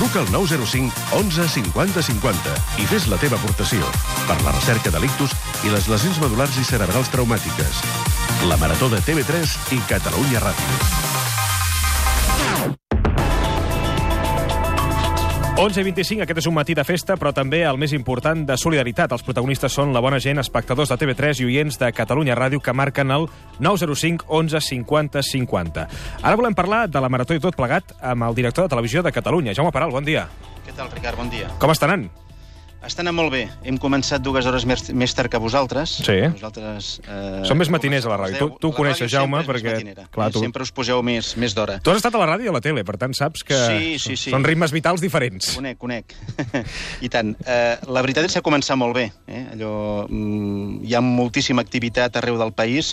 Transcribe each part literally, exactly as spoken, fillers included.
Truca al nou zero cinc onze cinquanta cinquanta i fes la teva aportació per la recerca de l'ictus i les lesions medulars i cerebrals traumàtiques. La Marató de T V tres i Catalunya Ràdio. onze i vint-i-cinc, aquest és un matí de festa, però també el més important de solidaritat. Els protagonistes són la bona gent, espectadors de T V tres i oients de Catalunya Ràdio que marquen el nou zero cinc onze cinquanta cinquanta. Ara volem parlar de la Marató i tot plegat amb el director de Televisió de Catalunya, Jaume Peral, bon dia. Què tal, Ricard? Bon dia. Com està anant? Està anant molt bé. Hem començat dues hores més, més tard que vosaltres. Sí. Vosaltres, eh, Som més matiners a la ràdio. Tu, tu ho coneixes, Jaume, perquè... Clar, tu... Sempre us poseu més, més d'hora. Tu has estat a la ràdio i a la tele, per tant saps que sí, sí, sí. són ritmes vitals diferents. Conec, conec. I tant. Eh, la veritat és que ha començat molt bé. Eh? Allò, mm, hi ha moltíssima activitat arreu del país.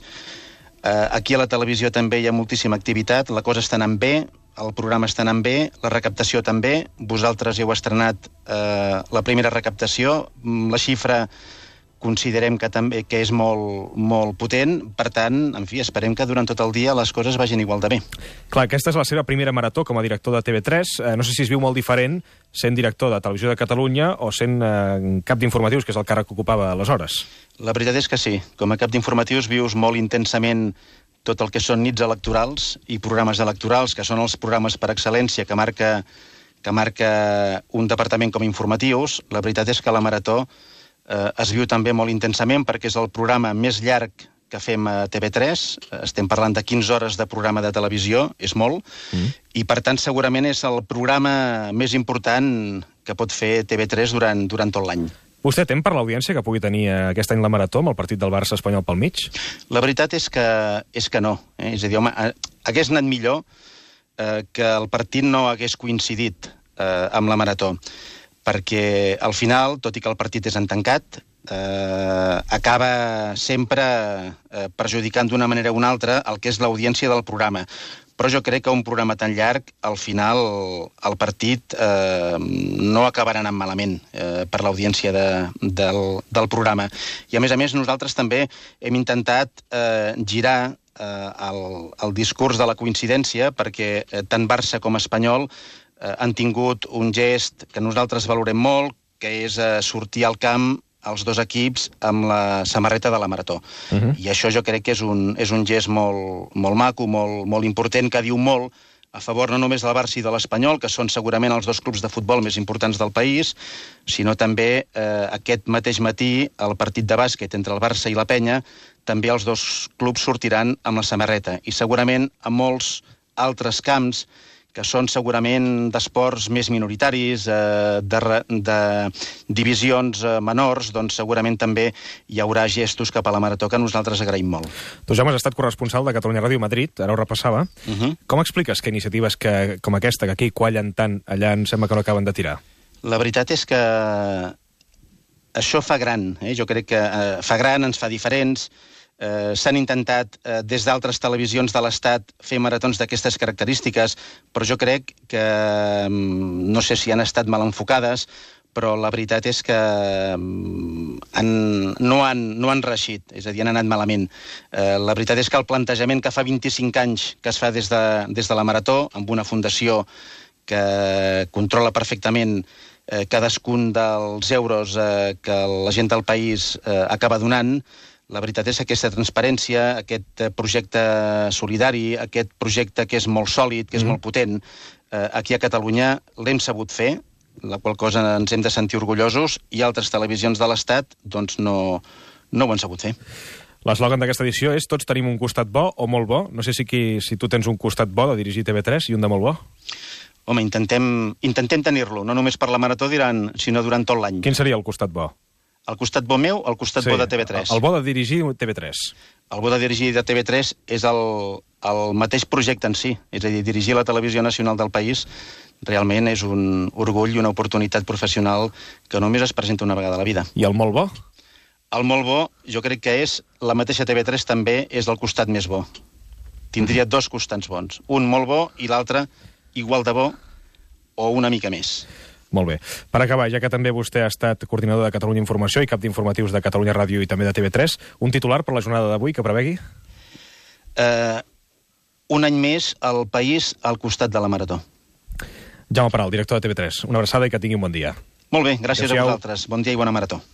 Eh, aquí a la televisió també hi ha moltíssima activitat. La cosa està anant bé. El programa està anant bé, la recaptació també. Vosaltres heu estrenat eh, la primera recaptació. La xifra considerem que també que és molt, molt potent. Per tant, en fi, esperem que durant tot el dia les coses vagin igual de bé. Clar, aquesta és la seva primera marató com a director de T V tres. Eh, no sé si es viu molt diferent sent director de Televisió de Catalunya o sent eh, cap d'informatius, que és el càrrec que ocupava aleshores. La veritat és que sí. Com a cap d'informatius vius molt intensament tot el que són nits electorals i programes electorals, que són els programes per excel·lència que marca, que marca un departament com informatius. La veritat és que la Marató eh, es viu també molt intensament perquè és el programa més llarg que fem a T V tres. Estem parlant de quinze hores de programa de televisió, és molt, mm. i per tant segurament és el programa més important que pot fer T V tres durant, durant tot l'any. Vostè tem per l'audiència que pugui tenir aquest any la Marató amb el partit del Barça espanyol pel mig? La veritat és que, és que no. Eh? És a dir, home, hagués anat millor eh, que el partit no hagués coincidit eh, amb la Marató, perquè al final, tot i que el partit és en tancat, eh, acaba sempre eh, perjudicant d'una manera o una altra el que és l'audiència del programa. Però jo crec que un programa tan llarg, al final, el partit eh, no acabarà anant malament eh, per l'audiència de, del, del programa. I, a més a més, nosaltres també hem intentat eh, girar eh, el, el discurs de la coincidència perquè eh, tant Barça com Espanyol eh, han tingut un gest que nosaltres valorem molt, que és eh, sortir al camp els dos equips amb la samarreta de la Marató. Uh-huh. I això jo crec que és un, és un gest molt, molt maco, molt, molt important, que diu molt a favor no només del Barça i de l'Espanyol, que són segurament els dos clubs de futbol més importants del país, sinó també eh, aquest mateix matí, el partit de bàsquet entre el Barça i la Penya, també els dos clubs sortiran amb la samarreta. I segurament a molts altres camps que són segurament d'esports més minoritaris, eh, de, de divisions eh, menors, doncs segurament també hi haurà gestos cap a la Marató que nosaltres agraïm molt. Tu, Jaume, has estat corresponsal de Catalunya Ràdio a Madrid, ara ho repassava. Uh-huh. Com expliques que iniciatives que, com aquesta, que aquí quallen tant, allà em sembla que no acaben de tirar? La veritat és que això fa gran, eh? Jo crec que eh, fa gran, ens fa diferents. Eh, s'han intentat eh, des d'altres televisions de l'Estat fer maratons d'aquestes característiques, però jo crec que no sé si han estat mal enfocades, però la veritat és que han, no, han, no han reeixit, és a dir, han anat malament. Eh, la veritat és que el plantejament que fa vint-i-cinc anys que es fa des de, des de la Marató, amb una fundació que controla perfectament eh, cadascun dels euros eh, que la gent del país eh, acaba donant, la veritat és que aquesta transparència, aquest projecte solidari, aquest projecte que és molt sòlid, que és mm. molt potent, eh, aquí a Catalunya l'hem sabut fer, la qual cosa ens hem de sentir orgullosos, i altres televisions de l'Estat doncs no, no ho han sabut fer. L'eslògan d'aquesta edició és tots tenim un costat bo o molt bo. No sé si, qui, si tu tens un costat bo de dirigir T V tres i un de molt bo. Home, intentem, intentem tenir-lo, no només per la Marató, diran, sinó durant tot l'any. Quin seria el costat bo? El costat bo meu, el costat sí, bo de T V tres. El bo de dirigir T V tres. El bo de dirigir de T V tres és el, el mateix projecte en si. És a dir, dirigir la televisió nacional del país realment és un orgull i una oportunitat professional que només es presenta una vegada a la vida. I el molt bo? El molt bo, jo crec que és, la mateixa T V tres també és el costat més bo. Tindria dos costats bons. Un molt bo i l'altre igual de bo o una mica més. Molt bé. Per acabar, ja que també vostè ha estat coordinador de Catalunya Informació i cap d'informatius de Catalunya Ràdio i també de T V tres, un titular per la jornada d'avui que prevegui? Uh, un any més el país al costat de la Marató. Jaume Peral, director de T V tres. Una abraçada i que tingui un bon dia. Molt bé, gràcies Adéu-siau. a vosaltres. Bon dia i bona marató.